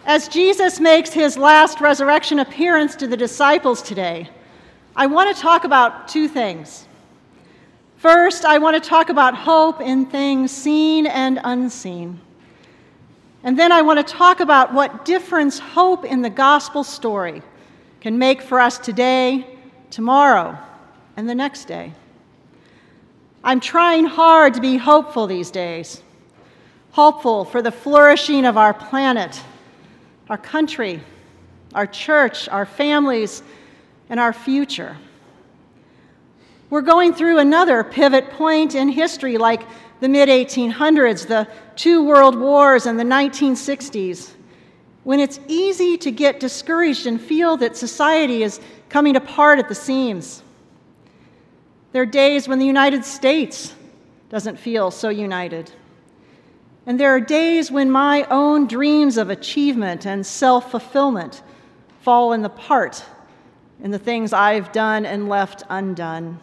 As Jesus makes his last resurrection appearance to the disciples today, I want to talk about two things. First, I want to talk about hope in things seen and unseen. And then I want to talk about what difference hope in the gospel story can make for us today, tomorrow, and the next day. I'm trying hard to be hopeful these days, hopeful for the flourishing of our planet, our country, our church, our families, and our future. We're going through another pivot point in history, like the mid-1800s, the two world wars, and the 1960s, when it's easy to get discouraged and feel that society is coming apart at the seams. There are days when the United States doesn't feel so united. And there are days when my own dreams of achievement and self-fulfillment fall in the part in the things I've done and left undone.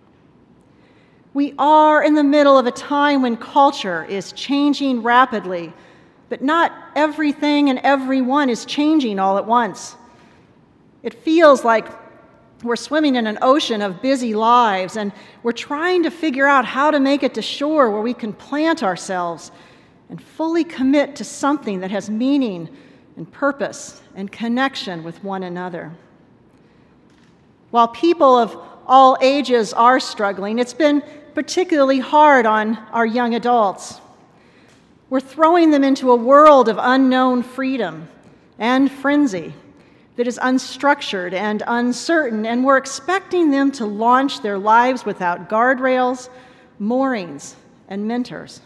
We are in the middle of a time when culture is changing rapidly, but not everything and everyone is changing all at once. It feels like we're swimming in an ocean of busy lives, and we're trying to figure out how to make it to shore where we can plant ourselves and fully commit to something that has meaning and purpose and connection with one another. While people of all ages are struggling, it's been particularly hard on our young adults. We're throwing them into a world of unknown freedom and frenzy that is unstructured and uncertain, and we're expecting them to launch their lives without guardrails, moorings, and mentors.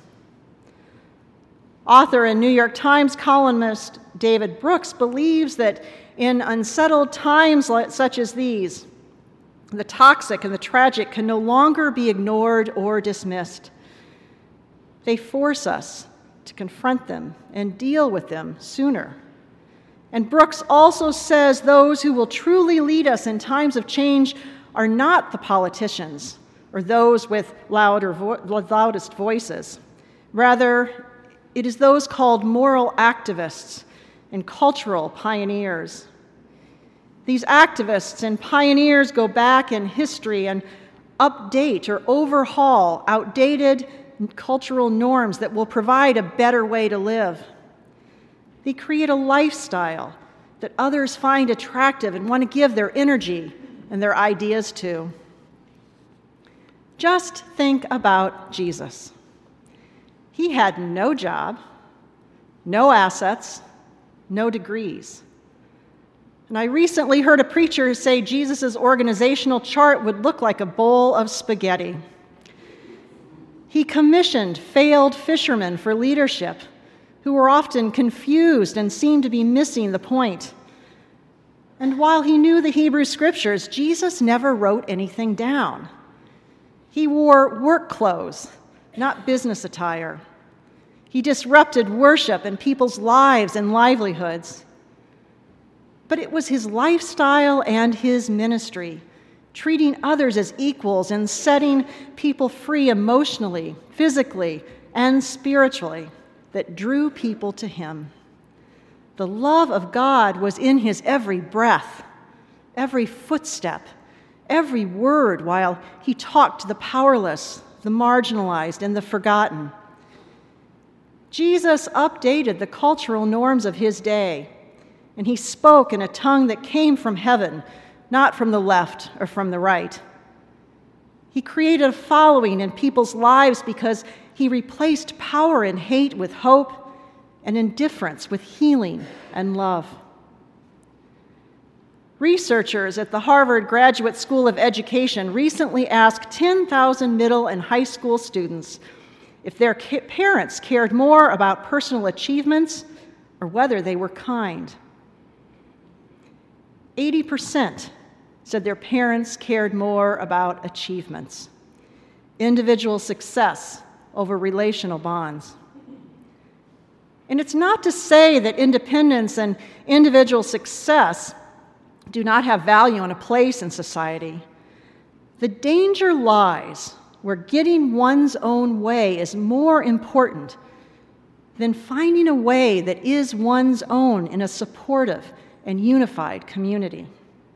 Author and New York Times columnist David Brooks believes that in unsettled times such as these, the toxic and the tragic can no longer be ignored or dismissed. They force us to confront them and deal with them sooner. And Brooks also says those who will truly lead us in times of change are not the politicians or those with loudest voices. Rather, it is those called moral activists and cultural pioneers. These activists and pioneers go back in history and update or overhaul outdated cultural norms that will provide a better way to live. They create a lifestyle that others find attractive and want to give their energy and their ideas to. Just think about Jesus. He had no job, no assets, no degrees. And I recently heard a preacher say Jesus' organizational chart would look like a bowl of spaghetti. He commissioned failed fishermen for leadership who were often confused and seemed to be missing the point. And while he knew the Hebrew Scriptures, Jesus never wrote anything down. He wore work clothes, not business attire. He disrupted worship and people's lives and livelihoods. But it was his lifestyle and his ministry, treating others as equals and setting people free emotionally, physically, and spiritually, that drew people to him. The love of God was in his every breath, every footstep, every word while he talked to the powerless, the marginalized, and the forgotten. Jesus updated the cultural norms of his day, and he spoke in a tongue that came from heaven, not from the left or from the right. He created a following in people's lives because he replaced power and hate with hope and indifference with healing and love. Researchers at the Harvard Graduate School of Education recently asked 10,000 middle and high school students if their parents cared more about personal achievements or whether they were kind. 80% said their parents cared more about achievements, individual success over relational bonds. And it's not to say that independence and individual success do not have value and a place in society. The danger lies where getting one's own way is more important then finding a way that is one's own in a supportive and unified community.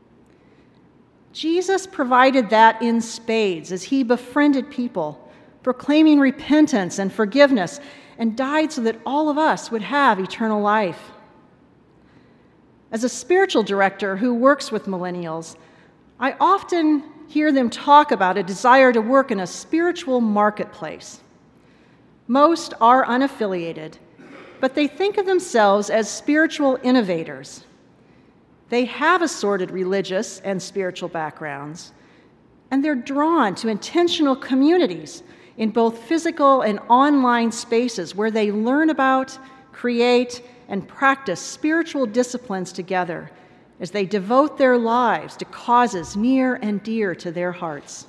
Jesus provided that in spades as he befriended people, proclaiming repentance and forgiveness, and died so that all of us would have eternal life. As a spiritual director who works with millennials, I often hear them talk about a desire to work in a spiritual marketplace. Most are unaffiliated, but they think of themselves as spiritual innovators. They have assorted religious and spiritual backgrounds, and they're drawn to intentional communities in both physical and online spaces where they learn about, create, and practice spiritual disciplines together as they devote their lives to causes near and dear to their hearts.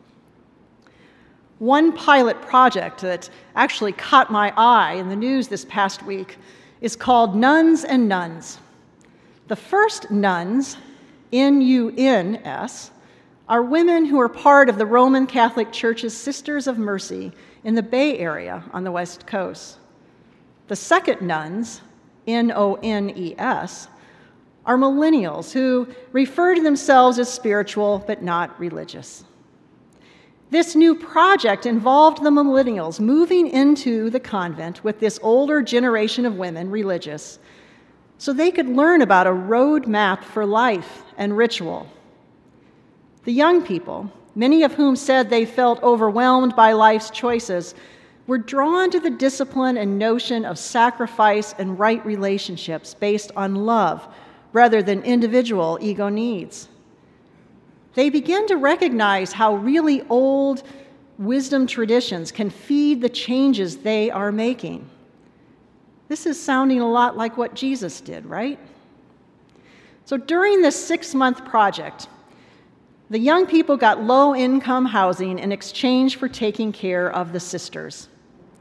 One pilot project that actually caught my eye in the news this past week is called Nuns and Nuns. The first nuns, N-U-N-S, are women who are part of the Roman Catholic Church's Sisters of Mercy in the Bay Area on the West Coast. The second nuns, N-O-N-E-S, are millennials who refer to themselves as spiritual but not religious. This new project involved the millennials moving into the convent with this older generation of women religious so they could learn about a roadmap for life and ritual. The young people, many of whom said they felt overwhelmed by life's choices, were drawn to the discipline and notion of sacrifice and right relationships based on love rather than individual ego needs. They begin to recognize how really old wisdom traditions can feed the changes they are making. This is sounding a lot like what Jesus did, right? So during this 6-month project, the young people got low-income housing in exchange for taking care of the sisters.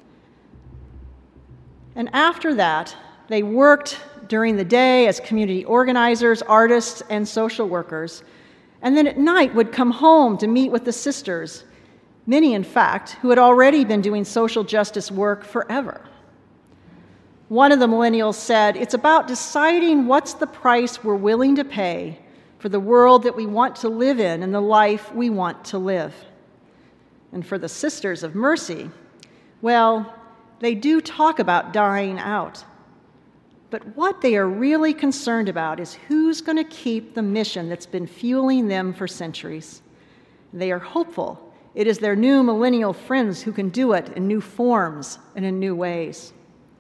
And after that, they worked during the day as community organizers, artists, and social workers, and then at night would come home to meet with the sisters, many, in fact, who had already been doing social justice work forever. One of the millennials said, "It's about deciding what's the price we're willing to pay for the world that we want to live in and the life we want to live." And for the Sisters of Mercy, well, they do talk about dying out. But what they are really concerned about is who's going to keep the mission that's been fueling them for centuries. They are hopeful it is their new millennial friends who can do it in new forms and in new ways.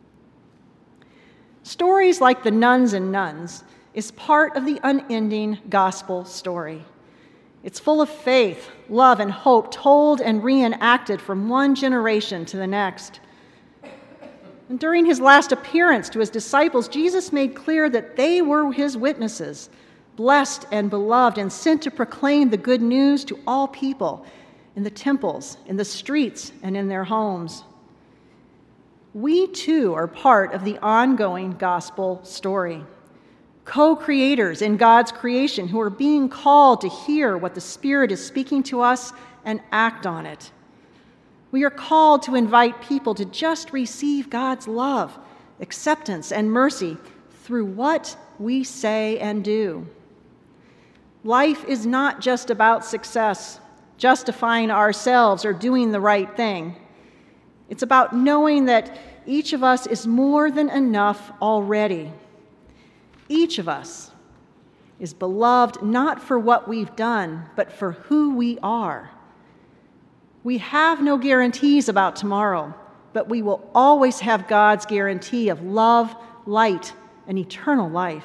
Stories like the Nuns and Nuns is part of the unending gospel story. It's full of faith, love, and hope told and reenacted from one generation to the next. And during his last appearance to his disciples, Jesus made clear that they were his witnesses, blessed and beloved, and sent to proclaim the good news to all people in the temples, in the streets, and in their homes. We too are part of the ongoing gospel story, co-creators in God's creation who are being called to hear what the Spirit is speaking to us and act on it. We are called to invite people to just receive God's love, acceptance, and mercy through what we say and do. Life is not just about success, justifying ourselves, or doing the right thing. It's about knowing that each of us is more than enough already. Each of us is beloved not for what we've done, but for who we are. We have no guarantees about tomorrow, but we will always have God's guarantee of love, light, and eternal life.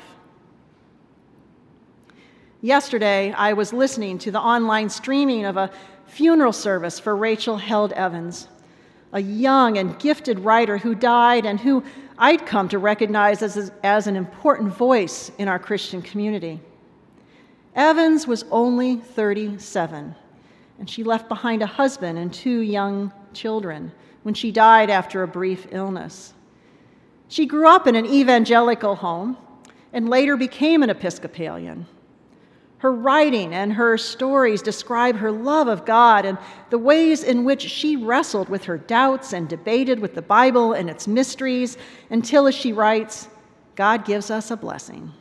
Yesterday, I was listening to the online streaming of a funeral service for Rachel Held Evans, a young and gifted writer who died and who I'd come to recognize as an important voice in our Christian community. Evans was only 37, and she left behind a husband and 2 young children when she died after a brief illness. She grew up in an evangelical home and later became an Episcopalian. Her writing and her stories describe her love of God and the ways in which she wrestled with her doubts and debated with the Bible and its mysteries until, as she writes, God gives us a blessing.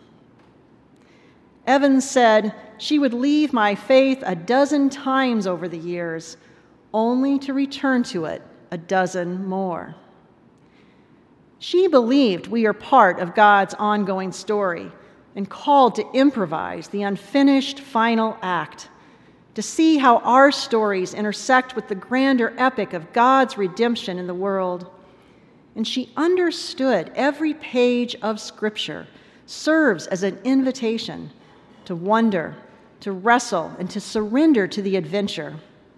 Evans said she would leave my faith 12 times over the years, only to return to it 12 more. She believed we are part of God's ongoing story and called to improvise the unfinished final act, to see how our stories intersect with the grander epic of God's redemption in the world. And she understood every page of Scripture serves as an invitation to wonder, to wrestle, and to surrender to the adventure.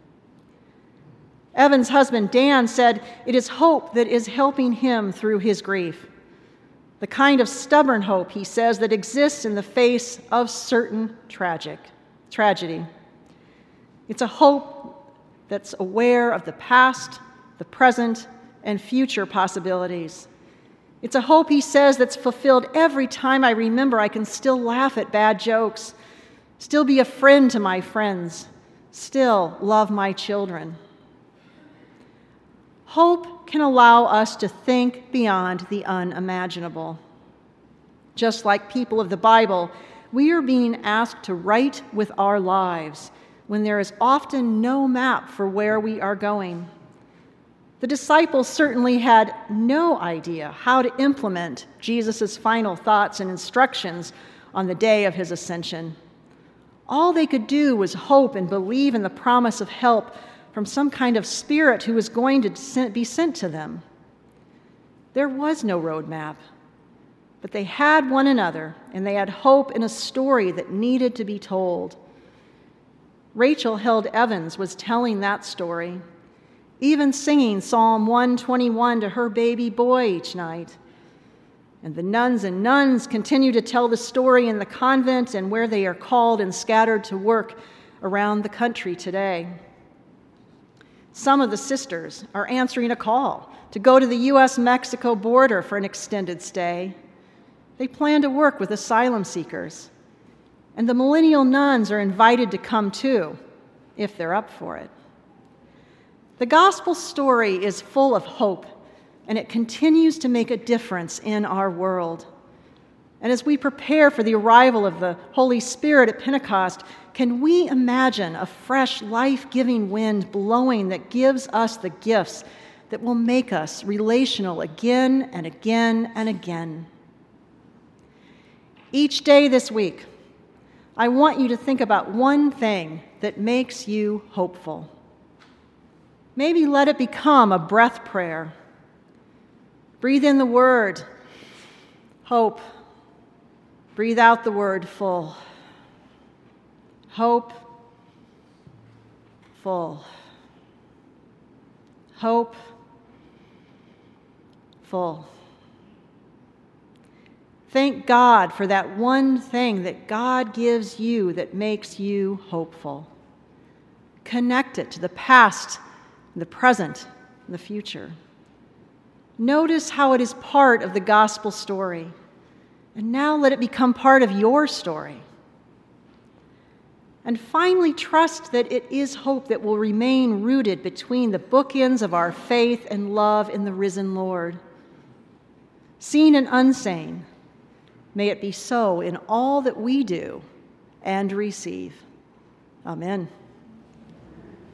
Evan's husband, Dan, said it is hope that is helping him through his grief. The kind of stubborn hope, he says, that exists in the face of certain tragedy. It's a hope that's aware of the past, the present, and future possibilities. It's a hope, he says, that's fulfilled every time I remember I can still laugh at bad jokes, still be a friend to my friends, still love my children. Hope can allow us to think beyond the unimaginable. Just like people of the Bible, we are being asked to write with our lives when there is often no map for where we are going. The disciples certainly had no idea how to implement Jesus' final thoughts and instructions on the day of his ascension. All they could do was hope and believe in the promise of help from some kind of spirit who was going to be sent to them. There was no roadmap, but they had one another, and they had hope in a story that needed to be told. Rachel Held Evans was telling that story, even singing Psalm 121 to her baby boy each night. And the nuns and nuns continue to tell the story in the convent and where they are called and scattered to work around the country today. Some of the sisters are answering a call to go to the U.S.-Mexico border for an extended stay. They plan to work with asylum seekers. And the millennial nuns are invited to come too, if they're up for it. The gospel story is full of hope, and it continues to make a difference in our world. And as we prepare for the arrival of the Holy Spirit at Pentecost, can we imagine a fresh, life-giving wind blowing that gives us the gifts that will make us relational again and again and again? Each day this week, I want you to think about one thing that makes you hopeful. Maybe let it become a breath prayer. Breathe in the word, hope. Breathe out the word, full. Hope, full. Hope, full. Thank God for that one thing that God gives you that makes you hopeful. Connect it to the past, the present, and the future. Notice how it is part of the gospel story. And now let it become part of your story. And finally, trust that it is hope that will remain rooted between the bookends of our faith and love in the risen Lord. Seen and unseen, may it be so in all that we do and receive. Amen.